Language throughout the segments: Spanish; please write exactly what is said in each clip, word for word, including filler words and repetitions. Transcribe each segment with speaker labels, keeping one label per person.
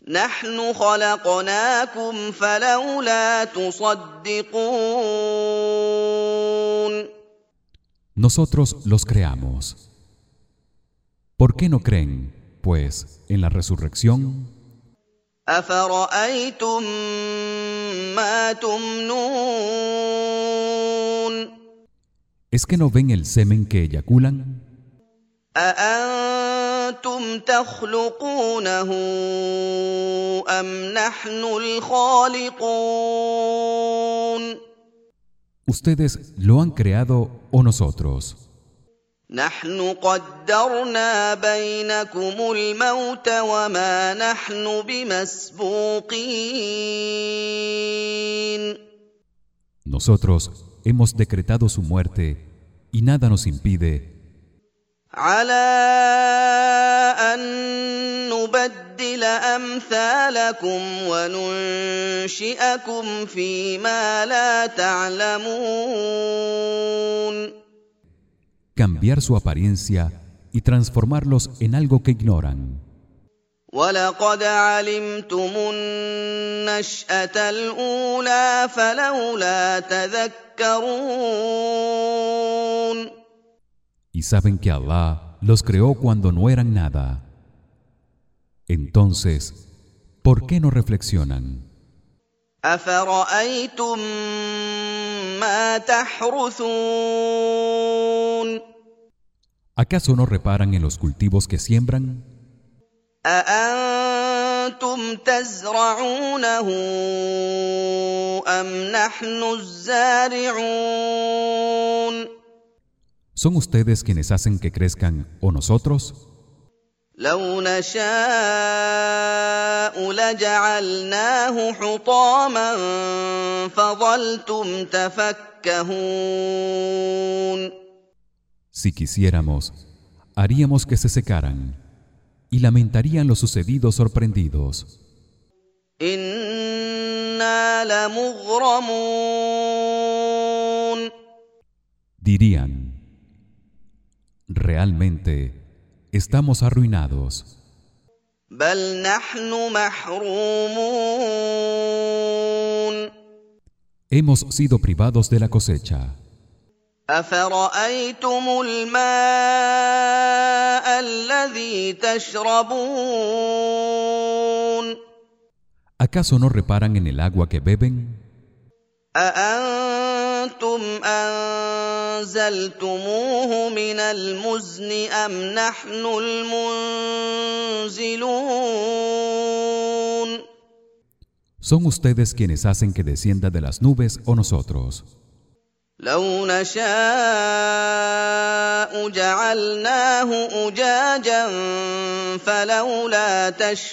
Speaker 1: نحن خلقناكم فلولا تصدقون.
Speaker 2: Nosotros los creamos. ¿Por qué no creen, pues, en la resurrección?
Speaker 1: أفرأيتم ما تمنون.
Speaker 2: ¿Es que no ven el semen que eyaculan?
Speaker 1: أأنتم تخلقونه أم نحن الخالقون.
Speaker 2: ¿Ustedes lo han creado o nosotros?
Speaker 1: نحن قدرنا بينكم الموت وما نحن بمسبوقين.
Speaker 2: Nosotros hemos decretado su muerte y nada nos impide
Speaker 1: على أن نبدل أمثالكم وننشئكم فيما لا تعلمون.
Speaker 2: cambiar su apariencia y transformarlos en algo que ignoran.
Speaker 1: وَلَقَدْ عَلِمْتُمُ النَّشْأَةَ الْأُولَى فَلَوْلَا تَذَكَّرُونَ.
Speaker 2: Y saben que Allah los creó cuando no eran nada. Entonces, ¿por qué no reflexionan?
Speaker 1: أَفَرَأَيْتُم مَّا تَحْرُثُونَ.
Speaker 2: ¿Acaso no reparan en los cultivos que siembran?
Speaker 1: أَأَنتُمْ تَزْرَعُونَهُ أَمْ نَحْنُ الزَّارِعُونَ.
Speaker 2: ¿Son ustedes quienes hacen que crezcan o nosotros?
Speaker 1: لَوْ نَشَاءُ لَجَعَلْنَاهُ حُطَامًا فَظَلْتُمْ تَفَكَّهُونَ.
Speaker 2: Si quisiéramos, haríamos que se secaran y lamentarían lo sucedido sorprendidos.
Speaker 1: إِنَّا لَمُغْرَمُونَ.
Speaker 2: Dirían: realmente estamos arruinados.
Speaker 1: بَلْ نَحْنُ مَحْرُومُونَ.
Speaker 2: Hemos sido privados de la cosecha.
Speaker 1: أَفَرَأَيْتُمُ الْمَاءَ الَّذِي تَشْرَبُونَ.
Speaker 2: ¿Acaso no reparan en el agua que beben?
Speaker 1: أَأَنتُمْ أَنزَلْتُمُوهُ مِنَ الْمُزْنِ أَمْ نَحْنُ الْمُنزِلُونَ.
Speaker 2: ¿Son ustedes quienes hacen que descienda de las nubes o nosotros?
Speaker 1: لَوْ نَشَاءُ جَعَلْنَاهُ أُجَاجًا فَلَوْلَا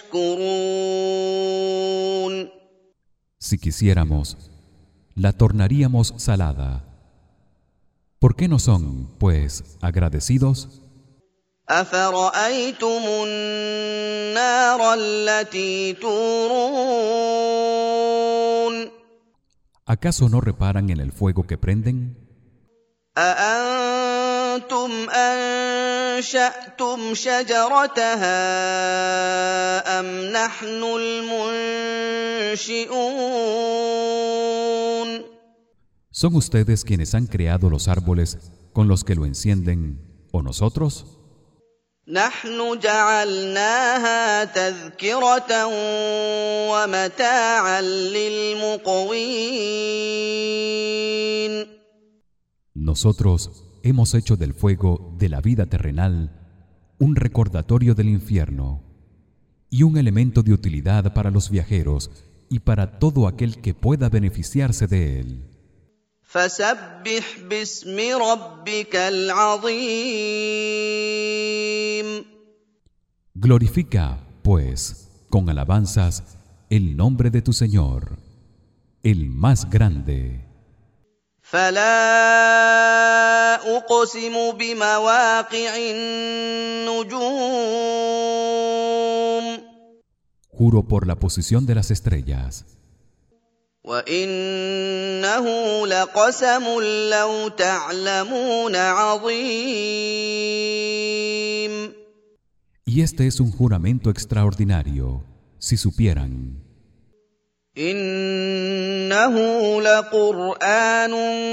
Speaker 1: تَشْكُرُونَ.
Speaker 2: Si quisiéramos, la tornaríamos salada. ¿Por qué no son, pues, agradecidos?
Speaker 1: أَفَرَأَيْتُمُ النَّارَ الَّتِي تُورُونَ.
Speaker 2: ¿Acaso no reparan en el fuego que prenden?
Speaker 1: أَأَنتُمْ أَنشَأْتُمْ شَجَرَتَهَا أَمْ نَحْنُ الْمُنشِئُونَ.
Speaker 2: ¿Son ustedes quienes han creado los árboles con los que lo encienden o nosotros?
Speaker 1: نحن جعلناها تذكرة ومتاعا للمقوين.
Speaker 2: Nosotros hemos hecho del fuego de la vida terrenal un recordatorio del infierno y un elemento de utilidad para los viajeros y para todo aquel que pueda beneficiarse de él.
Speaker 1: فسبح باسم ربك العظيم.
Speaker 2: Glorifica, pues, con alabanzas el nombre de tu Señor, el más grande.
Speaker 1: فلا أقسم بمواقع النجوم.
Speaker 2: Juro por la posición de las estrellas.
Speaker 1: وَإِنَّهُ لَقَسَمٌ لَّوْ تَعْلَمُونَ عَظِيمٌ.
Speaker 2: Y este es un juramento extraordinario. si supieran.
Speaker 1: إنه لقرآن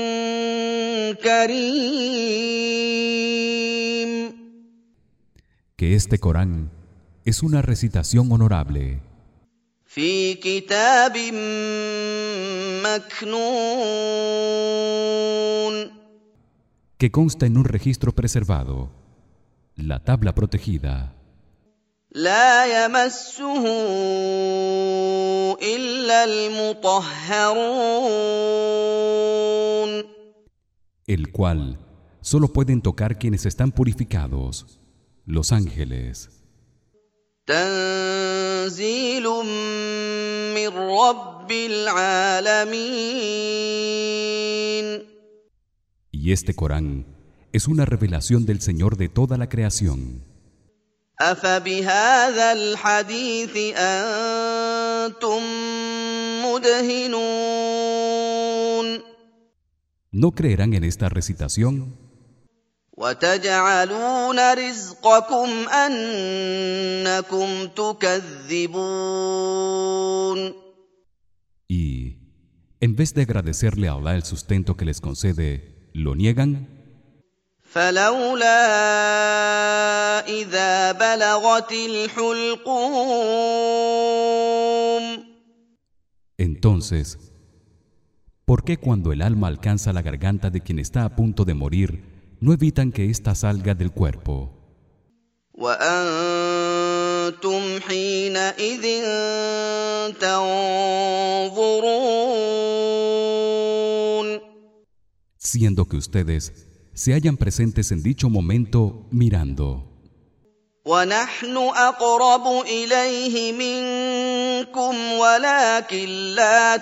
Speaker 1: كريم
Speaker 2: Que este Corán es una recitación honorable
Speaker 1: في كتاب مكنون
Speaker 2: que consta en un registro preservado, la tabla protegida,
Speaker 1: لا يمسه إلا المطهرون
Speaker 2: el cual solo pueden tocar quienes están purificados, los ángeles.
Speaker 1: تنزيل من رب العالمين
Speaker 2: Y este Corán es una revelación del Señor de toda la creación.
Speaker 1: أفبهذا الحديث أنتم مدهنون
Speaker 2: ¿No creerán en esta recitación?
Speaker 1: وتجعلون رزقكم أنكم تكذبون
Speaker 2: Y, en vez de agradecerle a Allah el sustento que les concede, ¿lo niegan?
Speaker 1: فلولا إذا بلغت الحلقوم
Speaker 2: Entonces, ¿por qué cuando el alma alcanza la garganta de quien está a punto de morir, no evitan que ésta salga del cuerpo?
Speaker 1: وأنتم حينئذ تنظرون
Speaker 2: Siendo que ustedes se hallan presentes en dicho momento mirando.
Speaker 1: ونحن أقرب إليه منكم ولكن لا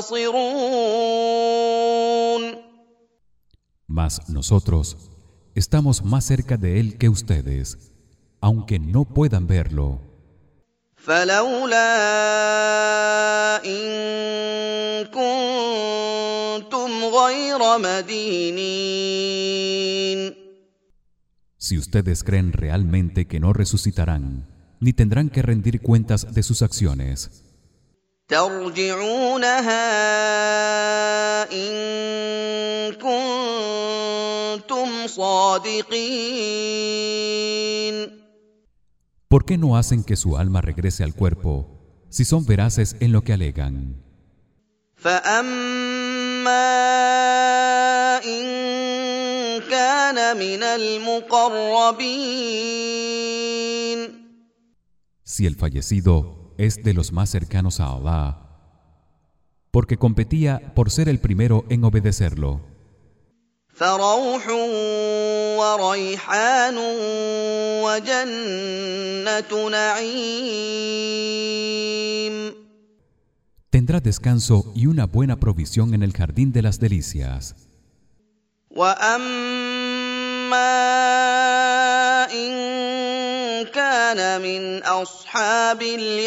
Speaker 1: تبصرون
Speaker 2: Mas nosotros estamos más cerca de él que ustedes, aunque no puedan verlo.
Speaker 1: فلولا إن كنتم غير مدينين
Speaker 2: Si ustedes creen realmente que no resucitarán, ni tendrán que rendir cuentas de sus acciones,
Speaker 1: ترجعونها إن كنتم صادقين
Speaker 2: ¿por qué no hacen que su alma regrese al cuerpo si son veraces en lo que alegan?
Speaker 1: فأما إن كان من المقربين
Speaker 2: Si el fallecido es de los más cercanos a Allah, porque competía por ser el primero en obedecerlo,
Speaker 1: فروح وريحان وجنة نعيم
Speaker 2: tendrá descanso y una buena provisión en el jardín de las delicias.
Speaker 1: وأما إن كان من أصحاب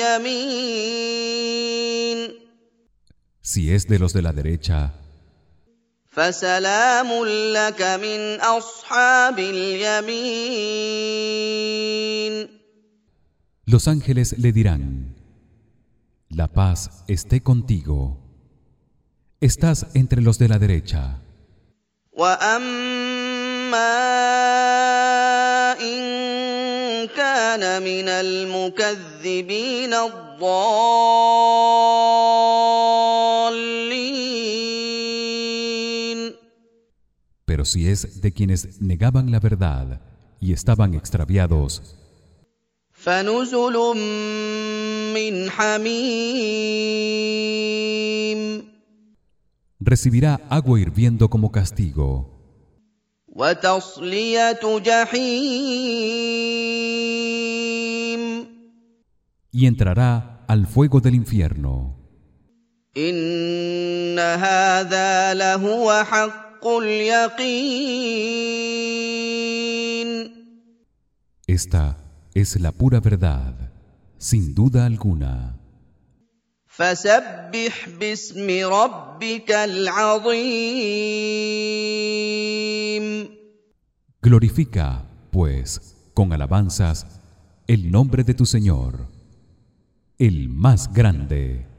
Speaker 1: اليمين
Speaker 2: Si es de los de la derecha,
Speaker 1: فسلام لك من أصحاب اليمين
Speaker 2: los ángeles le dirán: la paz esté contigo. Estás entre los de la derecha.
Speaker 1: وأما إن كان من المكذبين الضالين
Speaker 2: Pero si es de quienes negaban la verdad y estaban extraviados,
Speaker 1: فنزل من حميم
Speaker 2: recibirá agua hirviendo como castigo
Speaker 1: وتصلية جحيم
Speaker 2: y entrará al fuego del infierno.
Speaker 1: إن هذا لهو حق اليقين
Speaker 2: Esta es la pura verdad, sin duda alguna.
Speaker 1: فسبح باسم ربك العظيم
Speaker 2: Glorifica, pues, con alabanzas el nombre de tu Señor, el más grande.